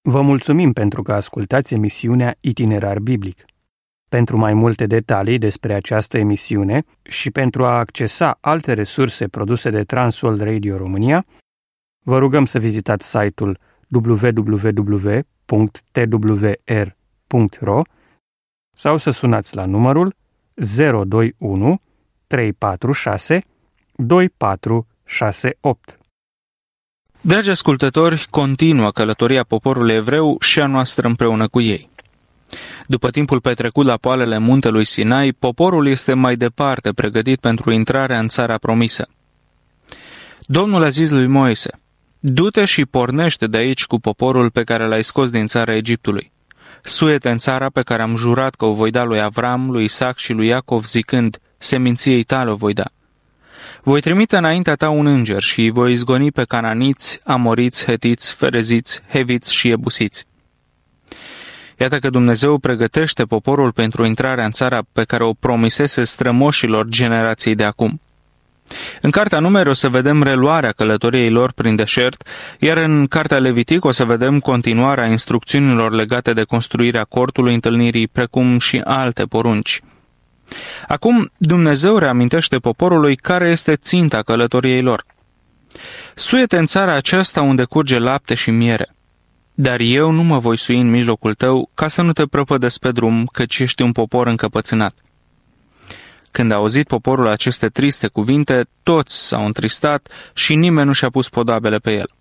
Vă mulțumim pentru că ascultați emisiunea Itinerar Biblic. Pentru mai multe detalii despre această emisiune și pentru a accesa alte resurse produse de Transworld Radio România, vă rugăm să vizitați site-ul www.twr.ro sau să sunați la numărul 021 346 2468. Dragi ascultători, continuă călătoria poporului evreu și a noastră împreună cu ei. După timpul petrecut la poalele muntelui Sinai, poporul este mai departe pregătit pentru intrarea în țara promisă. Domnul a zis lui Moise: du-te și pornește de aici cu poporul pe care l-ai scos din țara Egiptului. Suie-te în țara pe care am jurat că o voi da lui Avram, lui Isaac și lui Iacov, zicând: seminției tale o voi da. Voi trimite înaintea ta un înger și îi voi izgoni pe cananiți, amoriți, hetiți, fereziți, heviți și ebusiți. Iată că Dumnezeu pregătește poporul pentru intrarea în țara pe care o promisese strămoșilor generației de acum. În cartea Numeri o să vedem reluarea călătoriei lor prin deșert, iar în cartea Levitic o să vedem continuarea instrucțiunilor legate de construirea cortului întâlnirii, precum și alte porunci. Acum Dumnezeu reamintește poporului care este ținta călătoriei lor. Suie-te în țara aceasta unde curge lapte și miere, dar eu nu mă voi sui în mijlocul tău ca să nu te prăpădesc pe drum, căci ești un popor încăpățânat. Când a auzit poporul aceste triste cuvinte, toți s-au întristat și nimeni nu și-a pus podoabele pe el.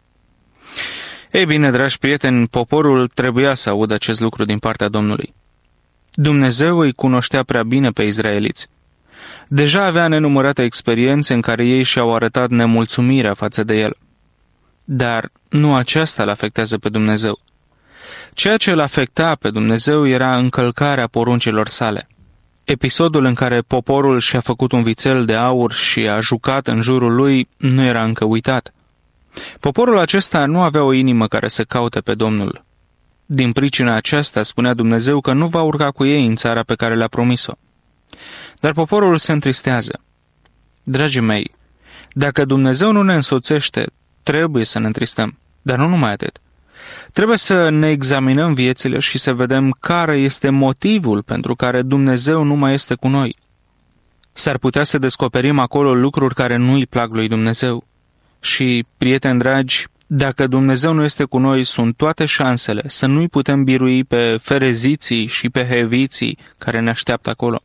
Ei bine, dragi prieteni, poporul trebuia să audă acest lucru din partea Domnului. Dumnezeu îi cunoștea prea bine pe izraeliți. Deja avea nenumărate experiențe în care ei și-au arătat nemulțumirea față de el. Dar nu aceasta îl afectează pe Dumnezeu. Ceea ce îl afecta pe Dumnezeu era încălcarea poruncilor sale. Episodul în care poporul și-a făcut un vițel de aur și a jucat în jurul lui nu era încă uitat. Poporul acesta nu avea o inimă care să caute pe Domnul. Din pricina aceasta spunea Dumnezeu că nu va urca cu ei în țara pe care le-a promis-o. Dar poporul se întristează. Dragii mei, dacă Dumnezeu nu ne însoțește, trebuie să ne întristăm, dar nu numai atât. Trebuie să ne examinăm viețile și să vedem care este motivul pentru care Dumnezeu nu mai este cu noi. S-ar putea să descoperim acolo lucruri care nu îi plac lui Dumnezeu. Și, prieteni dragi, dacă Dumnezeu nu este cu noi, sunt toate șansele să nu-i putem birui pe fereziții și pe heviții care ne așteaptă acolo.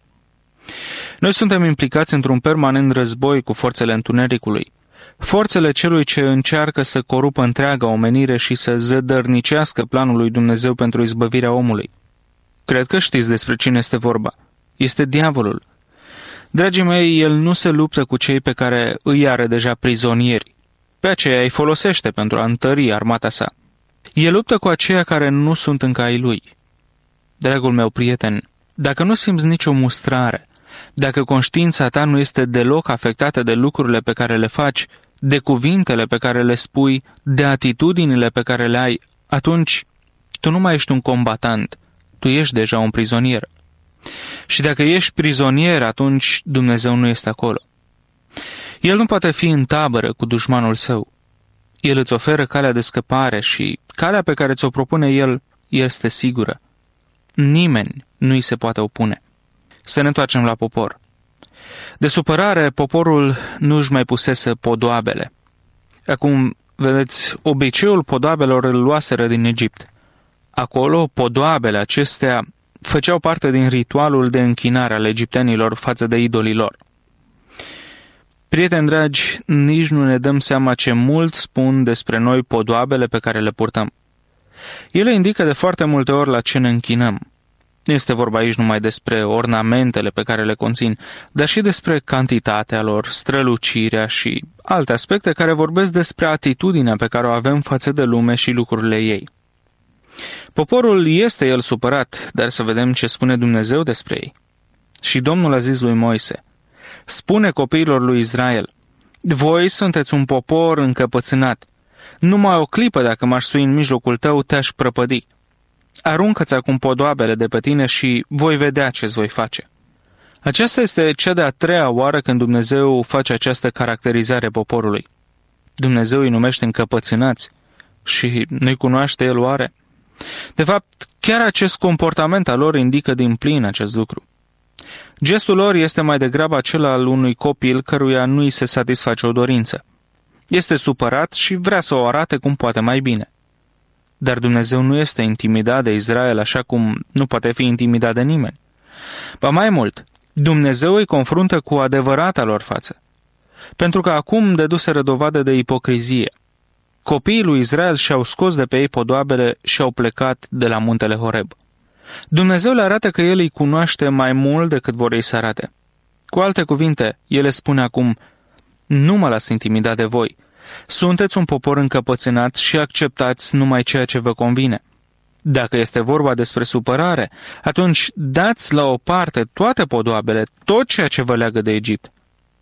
Noi suntem implicați într-un permanent război cu forțele întunericului, forțele celui ce încearcă să corupă întreaga omenire și să zădărnicească planul lui Dumnezeu pentru izbăvirea omului. Cred că știți despre cine este vorba. Este diavolul. Dragii mei, el nu se luptă cu cei pe care îi are deja prizonieri. Pe aceea îi folosește pentru a întări armata sa. El luptă cu aceia care nu sunt încă ai lui. Dragul meu prieten, dacă nu simți nicio mustrare, dacă conștiința ta nu este deloc afectată de lucrurile pe care le faci, de cuvintele pe care le spui, de atitudinile pe care le ai, atunci tu nu mai ești un combatant, tu ești deja un prizonier. Și dacă ești prizonier, atunci Dumnezeu nu este acolo. El nu poate fi în tabără cu dușmanul său. El îți oferă calea de scăpare și calea pe care ți-o propune el este sigură. Nimeni nu îi se poate opune. Să ne întoarcem la popor. De supărare, poporul nu își mai pusese podoabele. Acum, vedeți, obiceiul podoabelor îl luaseră din Egipt. Acolo, podoabele acestea făceau parte din ritualul de închinare al egiptenilor față de idolii lor. Prieteni dragi, nici nu ne dăm seama ce mult spun despre noi podoabele pe care le purtăm. Ele indică de foarte multe ori la ce ne închinăm. Nu este vorba aici numai despre ornamentele pe care le conțin, dar și despre cantitatea lor, strălucirea și alte aspecte care vorbesc despre atitudinea pe care o avem față de lume și lucrurile ei. Poporul este el supărat, dar să vedem ce spune Dumnezeu despre ei. Și Domnul a zis lui Moise: spune copiilor lui Israel: voi sunteți un popor încăpățânat. Numai o clipă dacă m-aș sui în mijlocul tău, te-aș prăpădi. Aruncă-ți acum podoabele de pe tine și voi vedea ce-ți voi face. Aceasta este cea de-a treia oară când Dumnezeu face această caracterizare poporului. Dumnezeu îi numește încăpățânați și nu-i cunoaște el oare? De fapt, chiar acest comportament al lor indică din plin acest lucru. Gestul lor este mai degrabă acela al unui copil căruia nu îi se satisface o dorință. Este supărat și vrea să o arate cum poate mai bine. Dar Dumnezeu nu este intimidat de Israel așa cum nu poate fi intimidat de nimeni. Ba mai mult, Dumnezeu îi confruntă cu adevărata lor față, pentru că acum dăduseră dovadă de ipocrizie. Copiii lui Israel și-au scos de pe ei podoabele și au plecat de la muntele Horeb. Dumnezeu le arată că El îi cunoaște mai mult decât vor ei să arate. Cu alte cuvinte, El le spune acum: nu mă las intimidat de voi. Sunteți un popor încăpățânat și acceptați numai ceea ce vă convine. Dacă este vorba despre supărare, atunci dați la o parte toate podoabele, tot ceea ce vă leagă de Egipt.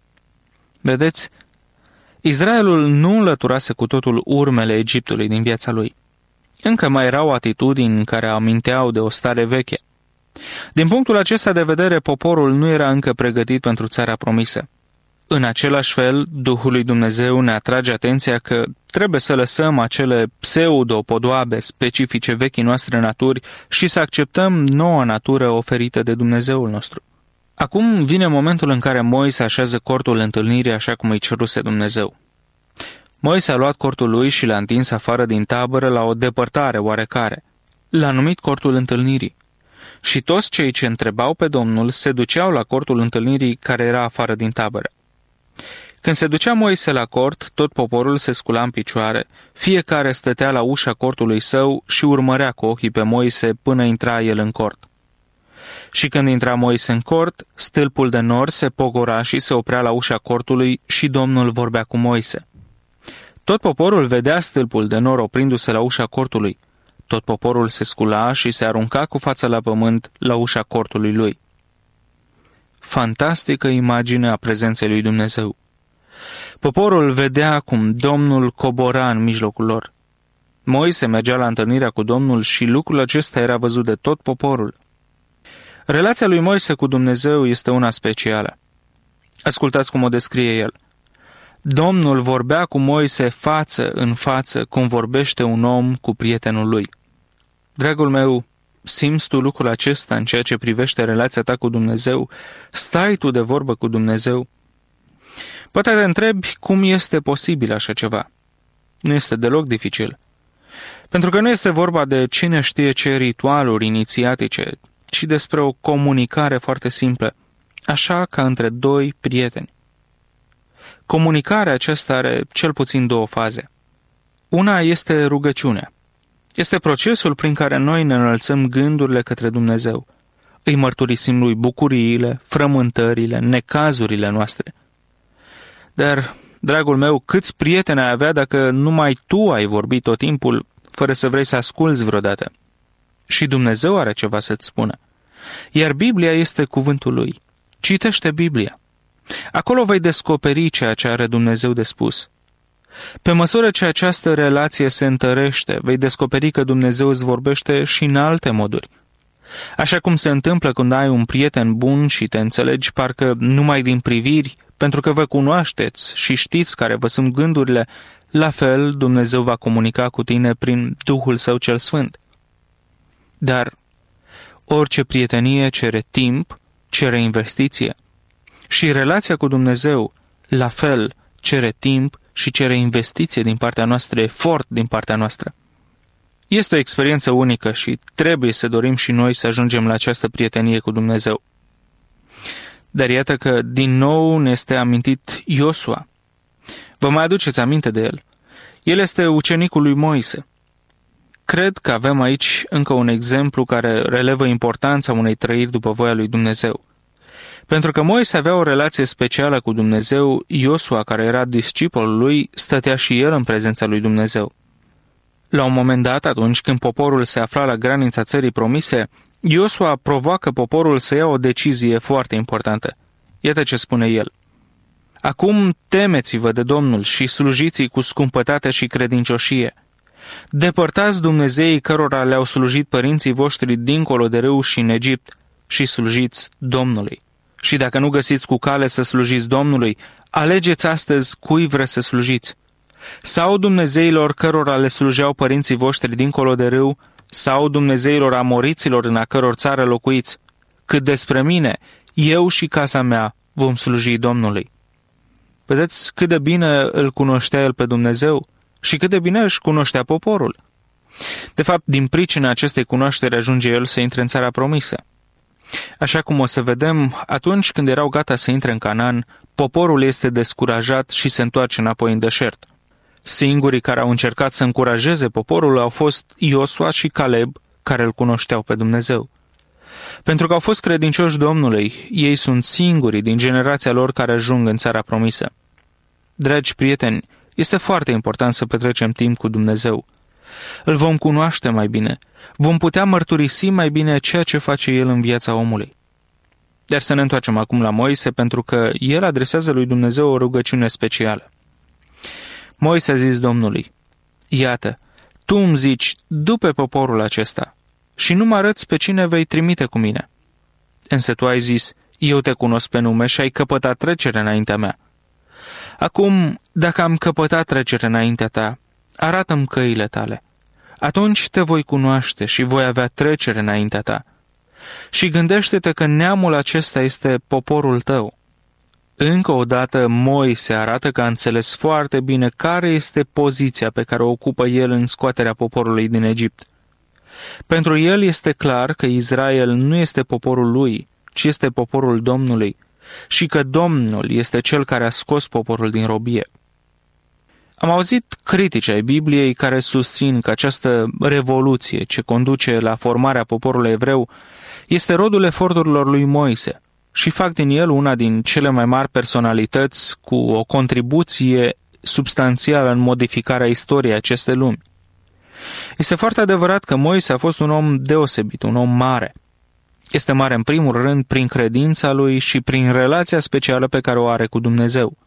Vedeți, Israelul nu înlăturase cu totul urmele Egiptului din viața lui. Încă mai erau atitudini care aminteau de o stare veche. Din punctul acesta de vedere, poporul nu era încă pregătit pentru țara promisă. În același fel, Duhul lui Dumnezeu ne atrage atenția că trebuie să lăsăm acele pseudo-podoabe specifice vechii noastre naturi și să acceptăm noua natură oferită de Dumnezeul nostru. Acum vine momentul în care Moise așează cortul întâlnirii așa cum îi ceruse Dumnezeu. Moise a luat cortul lui și l-a întins afară din tabără la o depărtare oarecare. L-a numit cortul întâlnirii. Și toți cei ce întrebau pe Domnul se duceau la cortul întâlnirii care era afară din tabără. Când se ducea Moise la cort, tot poporul se scula în picioare, fiecare stătea la ușa cortului său și urmărea cu ochii pe Moise până intra el în cort. Și când intra Moise în cort, stâlpul de nor se pogora și se oprea la ușa cortului și Domnul vorbea cu Moise. Tot poporul vedea stâlpul de nor oprindu-se la ușa cortului. Tot poporul se scula și se arunca cu fața la pământ la ușa cortului lui. Fantastică imagine a prezenței lui Dumnezeu. Poporul vedea cum Domnul cobora în mijlocul lor. Moise mergea la întâlnirea cu Domnul și lucrul acesta era văzut de tot poporul. Relația lui Moise cu Dumnezeu este una specială. Ascultați cum o descrie el. Domnul vorbea cu Moise față în față, cum vorbește un om cu prietenul lui. Dragul meu, simți tu lucrul acesta în ceea ce privește relația ta cu Dumnezeu? Stai tu de vorbă cu Dumnezeu? Poate te întrebi cum este posibil așa ceva. Nu este deloc dificil. Pentru că nu este vorba de cine știe ce ritualuri inițiatice, ci despre o comunicare foarte simplă, așa ca între doi prieteni. Comunicarea aceasta are cel puțin două faze. Una este rugăciunea. Este procesul prin care noi ne înălțăm gândurile către Dumnezeu. Îi mărturisim lui bucuriile, frământările, necazurile noastre. Dar, dragul meu, câți prieteni ai avea dacă numai tu ai vorbit tot timpul, fără să vrei să asculți vreodată? Și Dumnezeu are ceva să-ți spună. Iar Biblia este cuvântul lui. Citește Biblia. Acolo vei descoperi ceea ce are Dumnezeu de spus. Pe măsură ce această relație se întărește, vei descoperi că Dumnezeu îți vorbește și în alte moduri. Așa cum se întâmplă când ai un prieten bun și te înțelegi parcă numai din priviri, pentru că vă cunoașteți și știți care vă sunt gândurile, la fel Dumnezeu va comunica cu tine prin Duhul Său cel Sfânt. Dar orice prietenie cere timp, cere investiție. Și relația cu Dumnezeu, la fel, cere timp și cere investiție din partea noastră, efort din partea noastră. Este o experiență unică și trebuie să dorim și noi să ajungem la această prietenie cu Dumnezeu. Dar iată că din nou ne este amintit Iosua. Vă mai aduceți aminte de el? El este ucenicul lui Moise. Cred că avem aici încă un exemplu care relevă importanța unei trăiri după voia lui Dumnezeu. Pentru că Moise avea o relație specială cu Dumnezeu, Iosua, care era discipolul lui, stătea și el în prezența lui Dumnezeu. La un moment dat, atunci când poporul se afla la granița țării promise, Iosua provoacă poporul să ia o decizie foarte importantă. Iată ce spune el. Acum temeți-vă de Domnul și slujiți-i cu scumpătate și credincioșie. Depărtați Dumnezeii cărora le-au slujit părinții voștri dincolo de râu și în Egipt și slujiți Domnului. Și dacă nu găsiți cu cale să slujiți Domnului, alegeți astăzi cui vreți să slujiți. sau dumnezeilor cărora le slujeau părinții voștri dincolo de râu, sau dumnezeilor amoriților în a căror țară locuiți? Cât despre mine, eu și casa mea vom sluji Domnului. Vedeți cât de bine îl cunoștea el pe Dumnezeu și cât de bine își cunoștea poporul. De fapt, din pricina acestei cunoașteri ajunge el să intre în țara promisă. Așa cum o să vedem, atunci când erau gata să intre în Canaan, poporul este descurajat și se întoarce înapoi în deșert. Singurii care au încercat să încurajeze poporul au fost Iosua și Caleb, care îl cunoșteau pe Dumnezeu. Pentru că au fost credincioși Domnului, ei sunt singurii din generația lor care ajung în țara promisă. Dragi prieteni, este foarte important să petrecem timp cu Dumnezeu. Îl vom cunoaște mai bine, vom putea mărturisi mai bine ceea ce face El în viața omului. Dar să ne întoarcem acum la Moise, pentru că el adresează lui Dumnezeu o rugăciune specială. Moise a zis Domnului: iată, tu îmi zici, du-pe poporul acesta și nu mă arăți pe cine vei trimite cu mine. Însă tu ai zis: eu te cunosc pe nume și ai căpătat trecere înaintea mea. Acum, dacă am căpătat trecere înaintea ta, arată-mi căile tale. Atunci te voi cunoaște și voi avea trecere înaintea ta. Și gândește-te că neamul acesta este poporul tău. Încă o dată, Moise arată că a înțeles foarte bine care este poziția pe care o ocupă el în scoaterea poporului din Egipt. Pentru el este clar că Israel nu este poporul lui, ci este poporul Domnului, și că Domnul este cel care a scos poporul din robie. Am auzit critici ai Bibliei care susțin că această revoluție ce conduce la formarea poporului evreu este rodul eforturilor lui Moise și fac din el una din cele mai mari personalități cu o contribuție substanțială în modificarea istoriei acestei lumi. Este foarte adevărat că Moise a fost un om deosebit, un om mare. Este mare în primul rând prin credința lui și prin relația specială pe care o are cu Dumnezeu.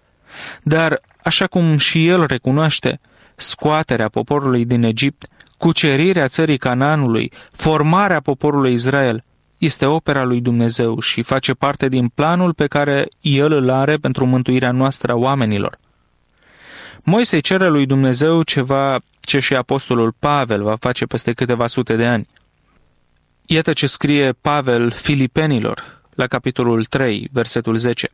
Dar, așa cum și el recunoaște, scoaterea poporului din Egipt, cucerirea țării Canaanului, formarea poporului Israel, este opera lui Dumnezeu și face parte din planul pe care el îl are pentru mântuirea noastră a oamenilor. Moise cere lui Dumnezeu ceva ce și apostolul Pavel va face peste câteva sute de ani. Iată ce scrie Pavel Filipenilor, la capitolul 3, versetul 10.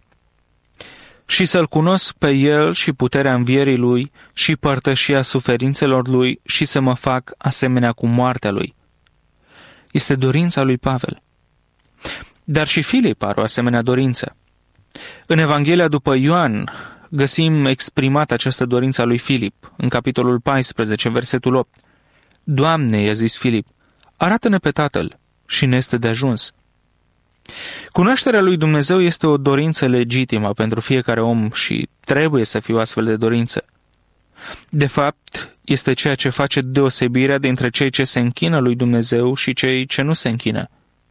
Și să-L cunosc pe El și puterea învierii Lui și părtășia suferințelor Lui și să mă fac asemenea cu moartea Lui. Este dorința lui Pavel. Dar și Filip are o asemenea dorință. În Evanghelia după Ioan găsim exprimată această dorință a lui Filip, în capitolul 14, versetul 8. Doamne, i-a zis Filip, arată-ne pe Tatăl și ne este de ajuns. Cunoașterea lui Dumnezeu este o dorință legitimă pentru fiecare om și trebuie să fie o astfel de dorință. De fapt, este ceea ce face deosebirea dintre cei ce se închină lui Dumnezeu și cei ce nu se închină.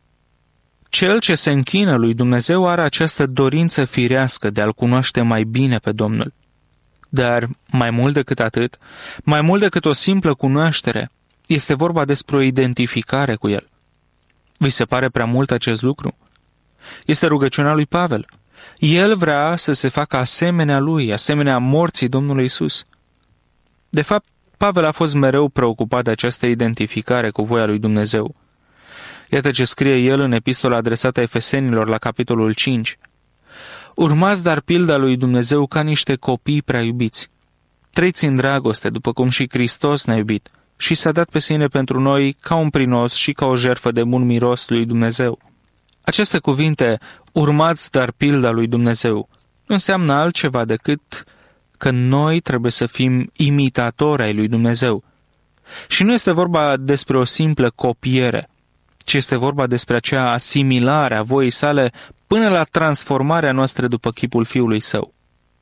Cel ce se închină lui Dumnezeu are această dorință firească de a-L cunoaște mai bine pe Domnul. Dar, mai mult decât atât, mai mult decât o simplă cunoaștere, este vorba despre o identificare cu El. Vi se pare prea mult acest lucru? Este rugăciunea lui Pavel. El vrea să se facă asemenea lui, asemenea morții Domnului Iisus. De fapt, Pavel a fost mereu preocupat de această identificare cu voia lui Dumnezeu. Iată ce scrie el în epistola adresată Efesenilor la capitolul 5. Urmați dar pilda lui Dumnezeu ca niște copii prea iubiți. Trăiți în dragoste, după cum și Hristos ne-a iubit și s-a dat pe sine pentru noi ca un prinos și ca o jertfă de bun miros lui Dumnezeu. Aceste cuvinte, urmați dar pilda lui Dumnezeu, nu înseamnă altceva decât că noi trebuie să fim imitatori ai lui Dumnezeu. Și nu este vorba despre o simplă copiere, ci este vorba despre acea asimilare a voii sale până la transformarea noastră după chipul Fiului Său.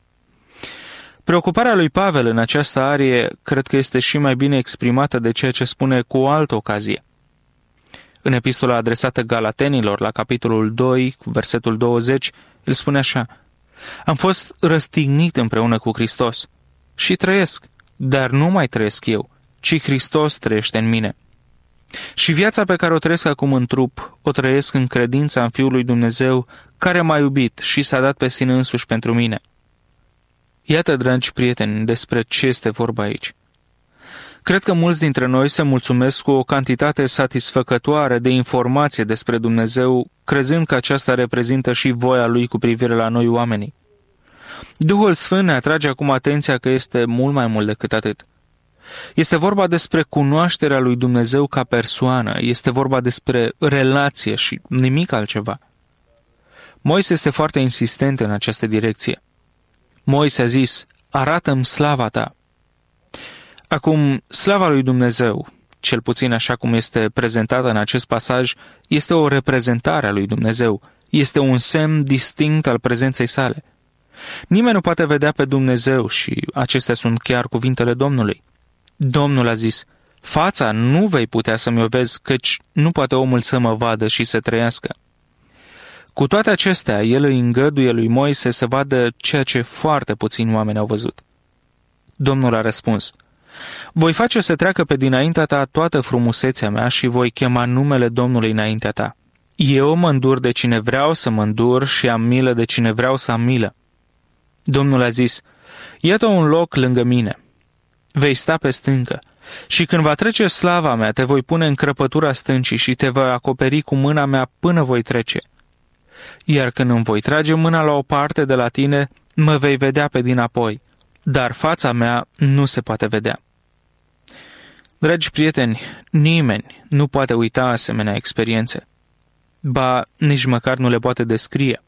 Preocuparea lui Pavel în această arie cred că este și mai bine exprimată de ceea ce spune cu o altă ocazie. În epistola adresată Galatenilor, la capitolul 2, versetul 20, el spune așa: am fost răstignit împreună cu Hristos și trăiesc, dar nu mai trăiesc eu, ci Hristos trăiește în mine. Și viața pe care o trăiesc acum în trup, o trăiesc în credința în Fiul lui Dumnezeu, care m-a iubit și s-a dat pe sine însuși pentru mine. Iată, dragi prieteni, despre ce este vorba aici. Cred că mulți dintre noi se mulțumesc cu o cantitate satisfăcătoare de informație despre Dumnezeu, crezând că aceasta reprezintă și voia Lui cu privire la noi oamenii. Duhul Sfânt ne atrage acum atenția că este mult mai mult decât atât. Este vorba despre cunoașterea lui Dumnezeu ca persoană, este vorba despre relație și nimic altceva. Moise este foarte insistent în această direcție. Moise a zis, arată-mi slava ta. Acum, slava lui Dumnezeu, cel puțin așa cum este prezentată în acest pasaj, este o reprezentare a lui Dumnezeu, este un semn distinct al prezenței sale. Nimeni nu poate vedea pe Dumnezeu și acestea sunt chiar cuvintele Domnului. Domnul a zis, fața nu vei putea să-mi o vezi, căci nu poate omul să mă vadă și să trăiască. Cu toate acestea, el îi îngăduie lui Moise să vadă ceea ce foarte puțini oameni au văzut. Domnul a răspuns, voi face să treacă pe dinaintea ta toată frumusețea mea și voi chema numele Domnului înaintea ta. Eu mă îndur de cine vreau să mă îndur și am milă de cine vreau să am milă. Domnul a zis, iată un loc lângă mine. Vei sta pe stâncă și când va trece slava mea, te voi pune în crăpătura stâncii și te voi acoperi cu mâna mea până voi trece. Iar când îmi voi trage mâna la o parte de la tine, mă vei vedea pe dinapoi, dar fața mea nu se poate vedea. Dragi prieteni, nimeni nu poate uita asemenea experiențe. Ba, nici măcar nu le poate descrie.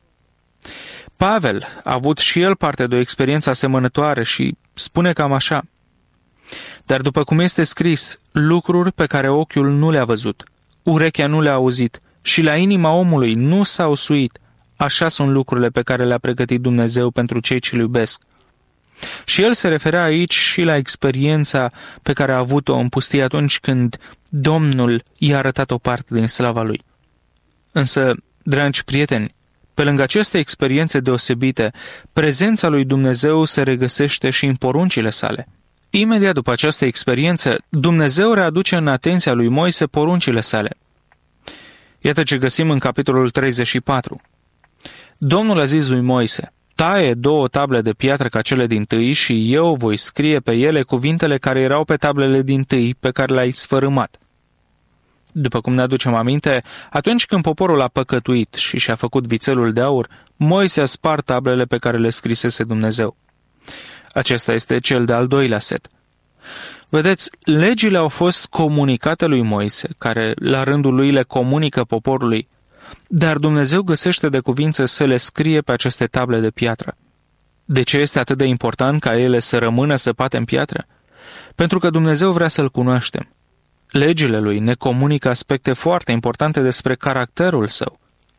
Pavel a avut și el parte de o experiență asemănătoare și spune cam așa. Dar după cum este scris, lucruri pe care ochiul nu le-a văzut, urechea nu le-a auzit și la inima omului nu s-au suit, așa sunt lucrurile pe care le-a pregătit Dumnezeu pentru cei ce-L iubesc. Și el se referea aici și la experiența pe care a avut-o în pustie atunci când Domnul i-a arătat o parte din slava lui. Însă, dragi prieteni, pe lângă aceste experiențe deosebite, prezența lui Dumnezeu se regăsește și în poruncile sale. Imediat după această experiență, Dumnezeu readuce în atenția lui Moise poruncile sale. Iată ce găsim în capitolul 34. Domnul a zis lui Moise, taie 2 table de piatră ca cele dintâi și eu voi scrie pe ele cuvintele care erau pe tablele dintâi pe care le-ai sfărâmat. După cum ne aducem aminte, atunci când poporul a păcătuit și și-a făcut vițelul de aur, Moise a spart tablele pe care le scrisese Dumnezeu. Acesta este cel de-al 2-lea set. Vedeți, legile au fost comunicate lui Moise, care la rândul lui le comunică poporului, dar Dumnezeu găsește de cuvință să le scrie pe aceste table de piatră. De ce este atât de important ca ele să rămână săpate în piatră? Pentru că Dumnezeu vrea să-L cunoaștem. Legile lui ne comunică aspecte foarte importante despre caracterul său.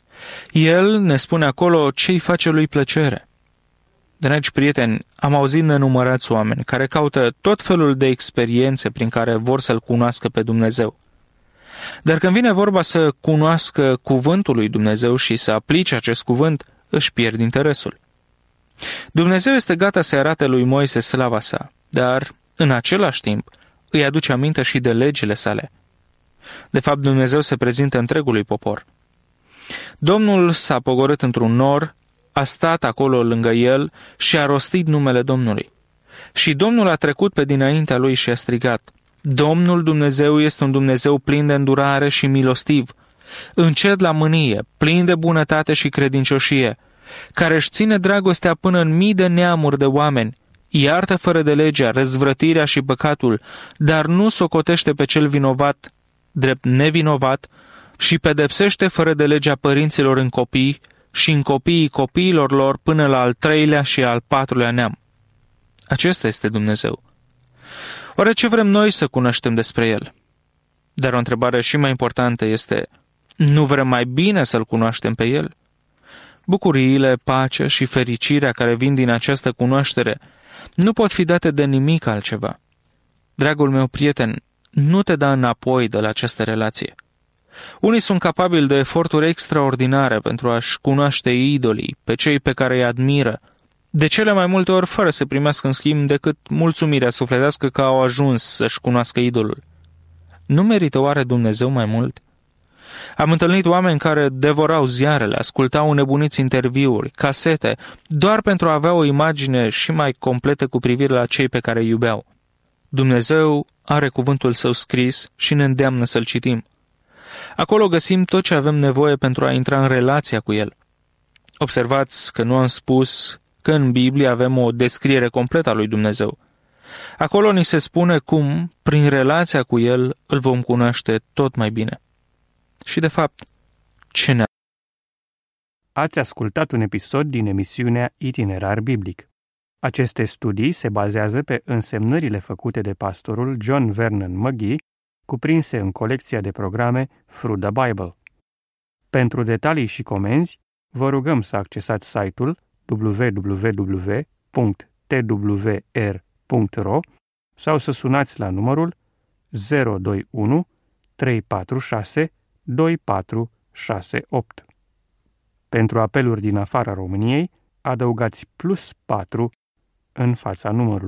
El ne spune acolo ce-i face lui plăcere. Dragi prieteni, am auzit nenumărați oameni care caută tot felul de experiențe prin care vor să-L cunoască pe Dumnezeu. Dar când vine vorba să cunoască cuvântul lui Dumnezeu și să aplice acest cuvânt, își pierd interesul. Dumnezeu este gata să arate lui Moise slava sa, dar, în același timp, îi aduce aminte și de legile sale. De fapt, Dumnezeu se prezintă întregului popor. Domnul s-a pogorât într-un nor, a stat acolo lângă el și a rostit numele Domnului. Și Domnul a trecut pe dinaintea lui și a strigat, Domnul Dumnezeu este un Dumnezeu plin de îndurare și milostiv, încet la mânie, plin de bunătate și credincioșie, care își ține dragostea până în mii de neamuri de oameni, iartă fără de legea, răzvrătirea și păcatul, dar nu socotește pe cel vinovat drept nevinovat și pedepsește fără de legea părinților în copii și în copiii copiilor lor până la al 3-lea și al 4-lea neam. Acesta este Dumnezeu. Oare ce vrem noi să cunoaștem despre El? Dar o întrebare și mai importantă este, nu vrem mai bine să-L cunoaștem pe El? Bucuriile, pacea și fericirea care vin din această cunoaștere nu pot fi date de nimic altceva. Dragul meu prieten, nu te da înapoi de la această relație. Unii sunt capabili de eforturi extraordinare pentru a-și cunoaște idolii, pe cei pe care îi admiră, de cele mai multe ori fără să primească în schimb decât mulțumirea sufletească că au ajuns să-și cunoască idolul. Nu merită oare Dumnezeu mai mult? Am întâlnit oameni care devorau ziarele, ascultau înnebuniți interviuri, casete, doar pentru a avea o imagine și mai completă cu privire la cei pe care îi iubeau. Dumnezeu are cuvântul Său scris și ne îndeamnă să-l citim. Acolo găsim tot ce avem nevoie pentru a intra în relația cu El. Observați că nu am spus că în Biblie avem o descriere completă a lui Dumnezeu. Acolo ni se spune cum, prin relația cu El, îl vom cunoaște tot mai bine. Și de fapt, ce ne-a... Ați ascultat un episod din emisiunea Itinerar Biblic. Aceste studii se bazează pe însemnările făcute de pastorul John Vernon McGee, cuprinse în colecția de programe Through the Bible. Pentru detalii și comenzi, vă rugăm să accesați site-ul www.twr.ro sau să sunați la numărul 021 346 2468. Pentru apeluri din afara României, adăugați +4 în fața numărului.